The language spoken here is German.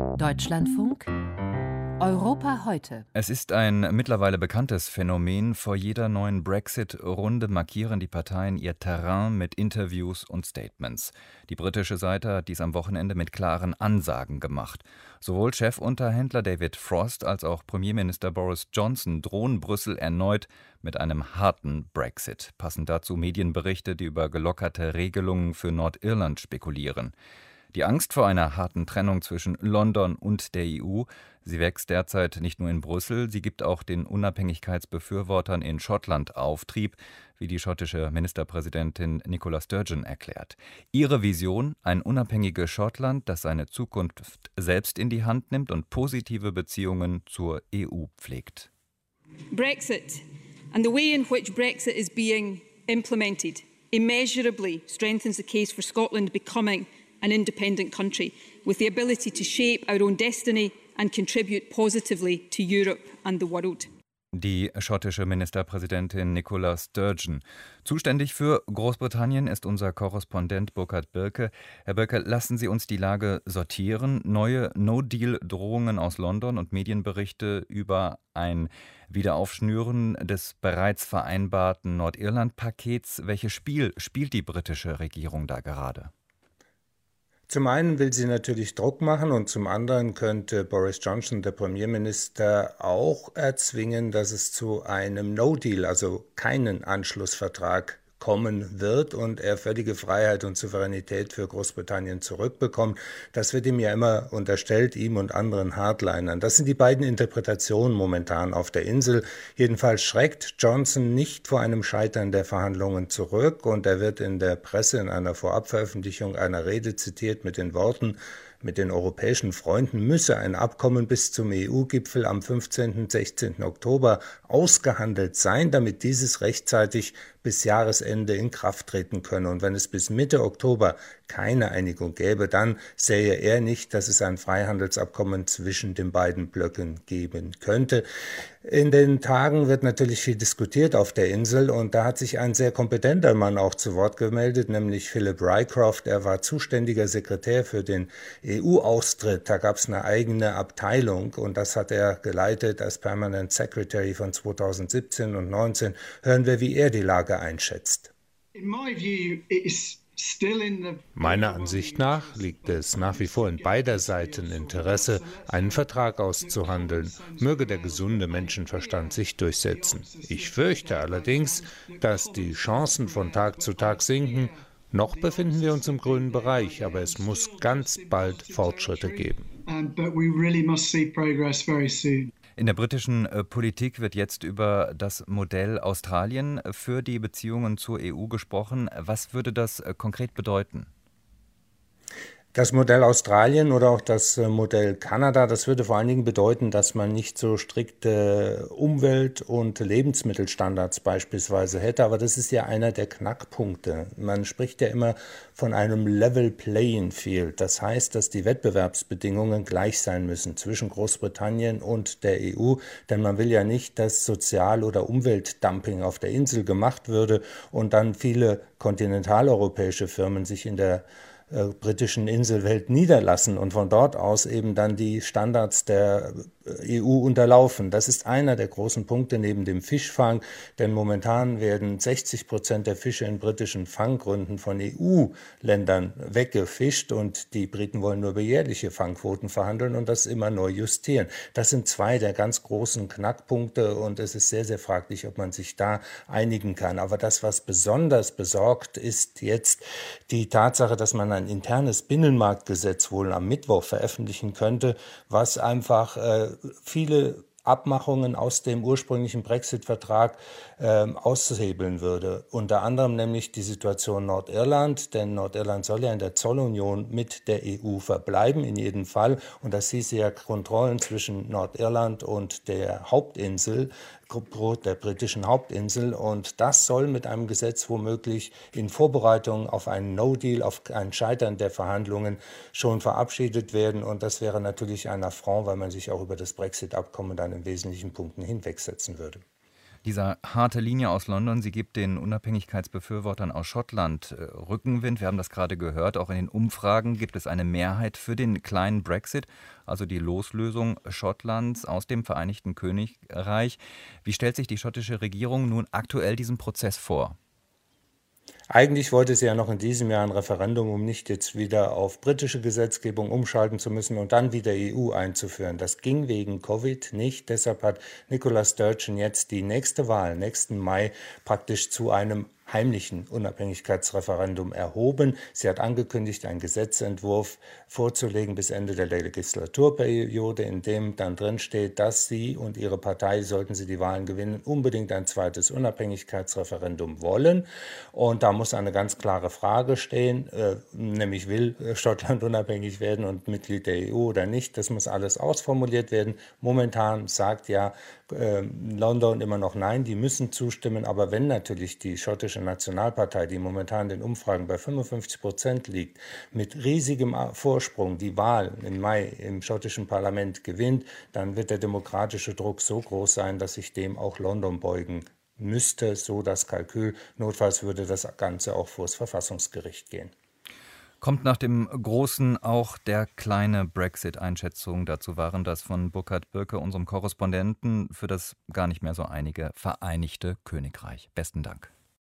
Deutschlandfunk Europa heute. Es ist ein mittlerweile bekanntes Phänomen. Vor jeder neuen Brexit-Runde markieren die Parteien ihr Terrain mit Interviews und Statements. Die britische Seite hat dies am Wochenende mit klaren Ansagen gemacht. Sowohl Chefunterhändler David Frost als auch Premierminister Boris Johnson drohen Brüssel erneut mit einem harten Brexit. Passend dazu Medienberichte, die über gelockerte Regelungen für Nordirland spekulieren. Die Angst vor einer harten Trennung zwischen London und der EU, sie wächst derzeit nicht nur in Brüssel, sie gibt auch den Unabhängigkeitsbefürwortern in Schottland Auftrieb, wie die schottische Ministerpräsidentin Nicola Sturgeon erklärt. Ihre Vision: ein unabhängiges Schottland, das seine Zukunft selbst in die Hand nimmt und positive Beziehungen zur EU pflegt. Brexit and the way in which Brexit is being implemented immeasurably strengthens the case for Scotland becoming an independent country with the ability to shape our own destiny and contribute positively to Europe and the world. Die schottische Ministerpräsidentin Nicola Sturgeon. Zuständig für Großbritannien ist unser Korrespondent Burkhard Birke. Herr Birke, lassen Sie uns die Lage sortieren. Neue No-Deal-Drohungen aus London und Medienberichte über ein Wiederaufschnüren des bereits vereinbarten Nordirland-Pakets. Welches Spiel spielt die britische Regierung da gerade? Zum einen will sie natürlich Druck machen und zum anderen könnte Boris Johnson, der Premierminister, auch erzwingen, dass es zu einem No-Deal, also keinen Anschlussvertrag, kommen wird und er völlige Freiheit und Souveränität für Großbritannien zurückbekommt. Das wird ihm ja immer unterstellt, ihm und anderen Hardlinern. Das sind die beiden Interpretationen momentan auf der Insel. Jedenfalls schreckt Johnson nicht vor einem Scheitern der Verhandlungen zurück und er wird in der Presse in einer Vorabveröffentlichung einer Rede zitiert mit den Worten: Mit den europäischen Freunden müsse ein Abkommen bis zum EU-Gipfel am 15. und 16. Oktober ausgehandelt sein, damit dieses rechtzeitig bis Jahresende in Kraft treten könne. Und wenn es bis Mitte Oktober keine Einigung gäbe, dann sähe er nicht, dass es ein Freihandelsabkommen zwischen den beiden Blöcken geben könnte. In den Tagen wird natürlich viel diskutiert auf der Insel und da hat sich ein sehr kompetenter Mann auch zu Wort gemeldet, nämlich Philip Rycroft. Er war zuständiger Sekretär für den EU-Austritt. Da gab es eine eigene Abteilung und das hat er geleitet als Permanent Secretary von 2017 und 2019. Hören wir, wie er die Lage einschätzt. Meiner Ansicht nach liegt es nach wie vor in beider Seiten Interesse, einen Vertrag auszuhandeln. Möge der gesunde Menschenverstand sich durchsetzen. Ich fürchte allerdings, dass die Chancen von Tag zu Tag sinken. Noch befinden wir uns im grünen Bereich, aber es muss ganz bald Fortschritte geben. In der britischen Politik wird jetzt über das Modell Australien für die Beziehungen zur EU gesprochen. Was würde das konkret bedeuten? Das Modell Australien oder auch das Modell Kanada, das würde vor allen Dingen bedeuten, dass man nicht so strikte Umwelt- und Lebensmittelstandards beispielsweise hätte. Aber das ist ja einer der Knackpunkte. Man spricht ja immer von einem Level Playing Field. Das heißt, dass die Wettbewerbsbedingungen gleich sein müssen zwischen Großbritannien und der EU. Denn man will ja nicht, dass Sozial- oder Umweltdumping auf der Insel gemacht würde und dann viele kontinentaleuropäische Firmen sich in der britischen Inselwelt niederlassen und von dort aus eben dann die Standards der EU unterlaufen. Das ist einer der großen Punkte neben dem Fischfang, denn momentan werden 60% der Fische in britischen Fanggründen von EU-Ländern weggefischt und die Briten wollen nur über jährliche Fangquoten verhandeln und das immer neu justieren. Das sind zwei der ganz großen Knackpunkte und es ist sehr, sehr fraglich, ob man sich da einigen kann. Aber das, was besonders besorgt, ist jetzt die Tatsache, dass man ein internes Binnenmarktgesetz wohl am Mittwoch veröffentlichen könnte, was einfach viele Abmachungen aus dem ursprünglichen Brexit-Vertrag aushebeln würde. Unter anderem nämlich die Situation Nordirland, denn Nordirland soll ja in der Zollunion mit der EU verbleiben, in jedem Fall. Und das hieße ja Kontrollen zwischen Nordirland und der Hauptinsel, der britischen Hauptinsel. Und das soll mit einem Gesetz womöglich in Vorbereitung auf einen No-Deal, auf ein Scheitern der Verhandlungen schon verabschiedet werden. Und das wäre natürlich ein Affront, weil man sich auch über das Brexit-Abkommen dann in wesentlichen Punkten hinwegsetzen würde. Diese harte Linie aus London, sie gibt den Unabhängigkeitsbefürwortern aus Schottland Rückenwind. Wir haben das gerade gehört. Auch in den Umfragen gibt es eine Mehrheit für den kleinen Brexit, also die Loslösung Schottlands aus dem Vereinigten Königreich. Wie stellt sich die schottische Regierung nun aktuell diesen Prozess vor? Eigentlich wollte sie ja noch in diesem Jahr ein Referendum, um nicht jetzt wieder auf britische Gesetzgebung umschalten zu müssen und dann wieder EU einzuführen. Das ging wegen Covid nicht. Deshalb hat Nicola Sturgeon jetzt die nächste Wahl, nächsten Mai, praktisch zu einem heimlichen Unabhängigkeitsreferendum erhoben. Sie hat angekündigt, einen Gesetzentwurf vorzulegen bis Ende der Legislaturperiode, in dem dann drin steht, dass sie und ihre Partei, sollten sie die Wahlen gewinnen, unbedingt ein zweites Unabhängigkeitsreferendum wollen. Und da muss eine ganz klare Frage stehen, nämlich will Schottland unabhängig werden und Mitglied der EU oder nicht. Das muss alles ausformuliert werden. Momentan sagt ja London immer noch nein, die müssen zustimmen. Aber wenn natürlich die schottische Nationalpartei, die momentan in den Umfragen bei 55% liegt, mit riesigem Vorsprung die Wahl im Mai im schottischen Parlament gewinnt, dann wird der demokratische Druck so groß sein, dass sich dem auch London beugen müsste, so das Kalkül. Notfalls würde das Ganze auch vor das Verfassungsgericht gehen. Kommt nach dem großen auch der kleine Brexit-Einschätzung? Dazu waren das von Burkhard Birke, unserem Korrespondenten, für das gar nicht mehr so einige Vereinigte Königreich. Besten Dank.